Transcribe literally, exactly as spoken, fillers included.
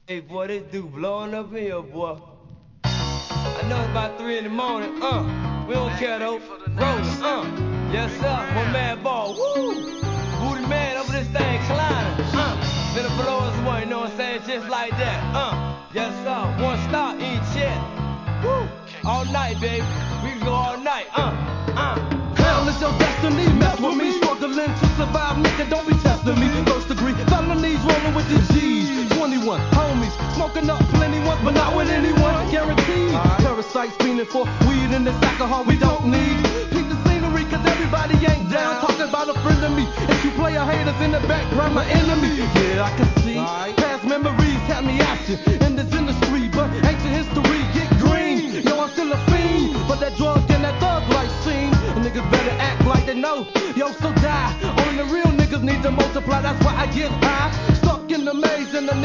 Hey boy, this dude blowing up in here, boy. I know it's about three in the morning, uh. We don't care though. Rolling, uh. Yes sir, one man ball, woo. Booty man over this thing climbing, uh. Finna blow us one, you know what I'm saying? Just like that, uh. Yes sir, one star each check. Woo. All night, baby. We can go all night, uh, uh. Hell is your destiny, mess with me, struggling to survive, nigga, don't be testing me. First degree, felonies rolling with the G's. twenty-one homies, smoking up plenty ones, but not with anyone, guaranteed. Right. Parasites fiending for weed and this alcohol we don't need. Keep the scenery, cause everybody ain't down. Talking about a friend of me, if you play a haters in the background, my enemy. Yeah, I can see, right. Past